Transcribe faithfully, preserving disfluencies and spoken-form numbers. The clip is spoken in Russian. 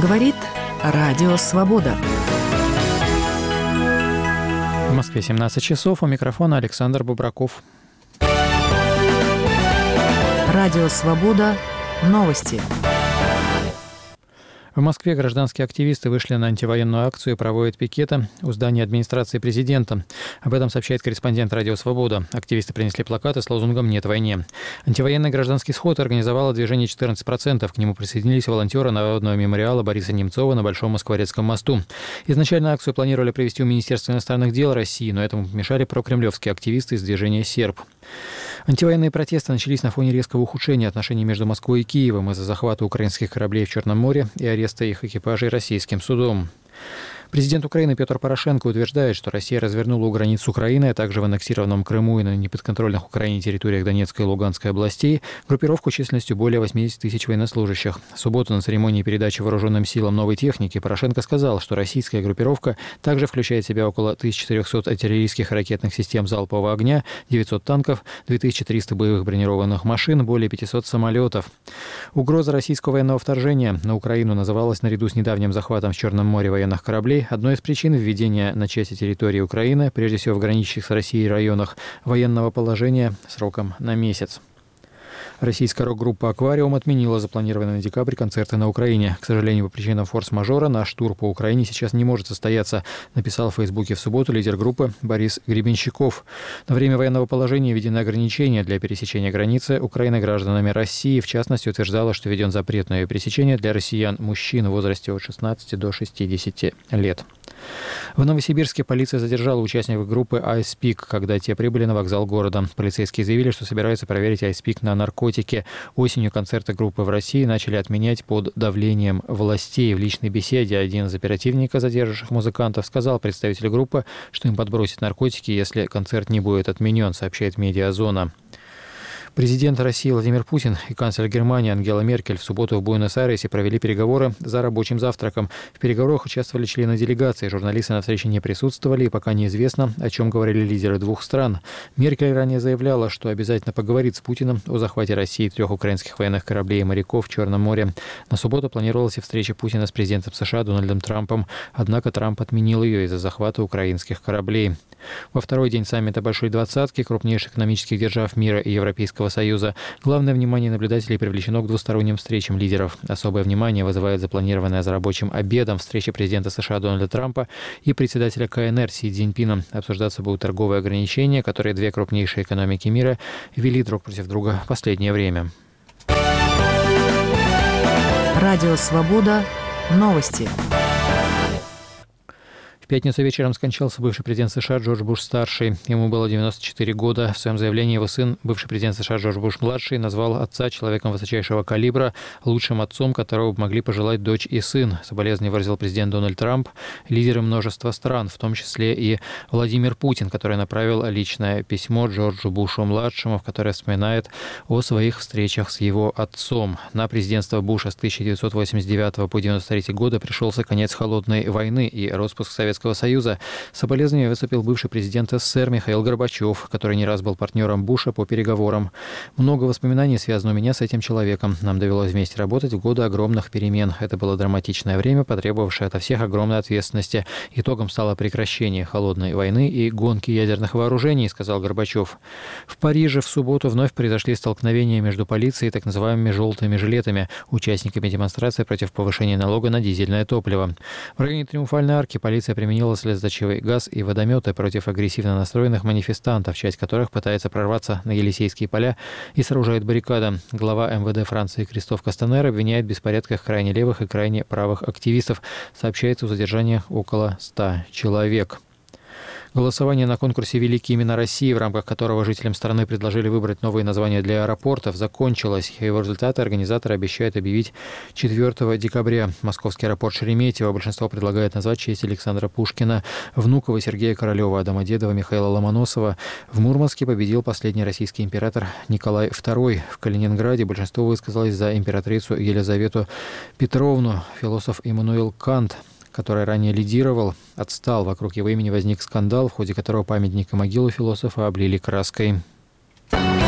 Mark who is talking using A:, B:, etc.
A: Говорит Радио Свобода.
B: В Москве семнадцать часов. У микрофона Александр Бубраков.
A: Радио Свобода. Новости.
B: В Москве гражданские активисты вышли на антивоенную акцию и проводят пикеты у здания администрации президента. Об этом сообщает корреспондент «Радио Свобода». Активисты принесли плакаты с лозунгом «Нет войне». Антивоенный гражданский сход организовало движение четырнадцать процентов. К нему присоединились волонтеры Народного мемориала Бориса Немцова на Большом Москворецком мосту. Изначально акцию планировали провести у Министерства иностранных дел России, но этому помешали прокремлевские активисты из движения «Серб». Антивоенные протесты начались на фоне резкого ухудшения отношений между Москвой и Киевом из-за захвата украинских кораблей в Черном море и ареста их экипажей российским судом. Президент Украины Петр Порошенко утверждает, что Россия развернула у границ Украины, а также в аннексированном Крыму и на неподконтрольных Украине территориях Донецкой и Луганской областей группировку численностью более восемьдесят тысяч военнослужащих. В субботу на церемонии передачи вооруженным силам новой техники Порошенко сказал, что российская группировка также включает в себя около тысяча четыреста артиллерийских и ракетных систем залпового огня, девятьсот танков, две тысячи триста боевых бронированных машин, более пятисот самолетов. Угроза российского военного вторжения на Украину называлась наряду с недавним захватом в Черном море военных кораблей одной из причин введения на части территории Украины, прежде всего в граничащих с Россией районах, военного положения сроком на месяц. Российская рок-группа «Аквариум» отменила запланированные на декабрь концерты на Украине. К сожалению, по причинам форс-мажора наш тур по Украине сейчас не может состояться, написал в Фейсбуке в субботу лидер группы Борис Гребенщиков. На время военного положения введены ограничения для пересечения границы Украины гражданами России. В частности, утверждала, что введен запрет на ее пересечение для россиян-мужчин в возрасте от шестнадцати до шестидесяти лет. В Новосибирске полиция задержала участников группы Ice Peak, когда те прибыли на вокзал города. Полицейские заявили, что собираются проверить Ice Peak на наркотики. Осенью концерты группы в России начали отменять под давлением властей. В личной беседе один из оперативников, задержавших музыкантов, сказал представителю группы, что им подбросят наркотики, если концерт не будет отменен, сообщает «Медиазона». Президент России Владимир Путин и канцлер Германии Ангела Меркель в субботу в Буэнос-Айресе провели переговоры за рабочим завтраком. В переговорах участвовали члены делегации. Журналисты на встрече не присутствовали, и пока неизвестно, о чем говорили лидеры двух стран. Меркель ранее заявляла, что обязательно поговорит с Путиным о захвате России трех украинских военных кораблей и моряков в Черном море. На субботу планировалась и встреча Путина с президентом США Дональдом Трампом, однако Трамп отменил ее из-за захвата украинских кораблей. Во второй день саммита Большой двадцатки крупнейших экономических держав мира и Европейского Союза главное внимание наблюдателей привлечено к двусторонним встречам лидеров. Особое внимание вызывает запланированная за рабочим обедом встреча президента США Дональда Трампа и председателя ка эн эр Си Цзиньпина. Обсуждаться будут торговые ограничения, которые две крупнейшие экономики мира ввели друг против друга в последнее время.
A: Радио Свобода. Новости.
B: В пятницу вечером скончался бывший президент США Джордж Буш-старший. Ему было девяносто четыре года. В своем заявлении его сын, бывший президент США Джордж Буш-младший, назвал отца человеком высочайшего калибра, лучшим отцом, которого могли пожелать дочь и сын. Соболезнования выразил президент Дональд Трамп, лидеры множества стран, в том числе и Владимир Путин, который направил личное письмо Джорджу Бушу-младшему, в которое вспоминает о своих встречах с его отцом. На президентство Буша с тысяча девятьсот восемьдесят девятого по девяносто третий годы пришелся конец холодной войны и распуск Советского Союза. С соболезнованием выступил бывший президент эс эс эс эр Михаил Горбачев, который не раз был партнером Буша по переговорам. Много воспоминаний связано у меня с этим человеком. Нам довелось вместе работать в годы огромных перемен. Это было драматичное время, потребовавшее от всех огромной ответственности. Итогом стало прекращение холодной войны и гонки ядерных вооружений, сказал Горбачев. В Париже в субботу вновь произошли столкновения между полицией и так называемыми «желтыми жилетами», участниками демонстрации против повышения налога на дизельное топливо. В районе Триумфальной арки полиция применила слезоточивый газ и водометы против агрессивно настроенных манифестантов, часть которых пытается прорваться на Елисейские поля и сооружает баррикады. Глава эм вэ дэ Франции Кристоф Кастанер обвиняет в беспорядках крайне левых и крайне правых активистов. Сообщается о задержании около ста человек. Голосование на конкурсе «Великие имена России», в рамках которого жителям страны предложили выбрать новые названия для аэропортов, закончилось. Его результаты организаторы обещают объявить четвёртого декабря. Московский аэропорт Шереметьево большинство предлагает назвать в честь Александра Пушкина, Внуково, Сергея Королева, Домодедова, Михаила Ломоносова. В Мурманске победил последний российский император Николай второй. В Калининграде большинство высказалось за императрицу Елизавету Петровну. Философ Иммануил Кант, который ранее лидировал, отстал. Вокруг его имени возник скандал, в ходе которого памятник и могилу философа облили краской.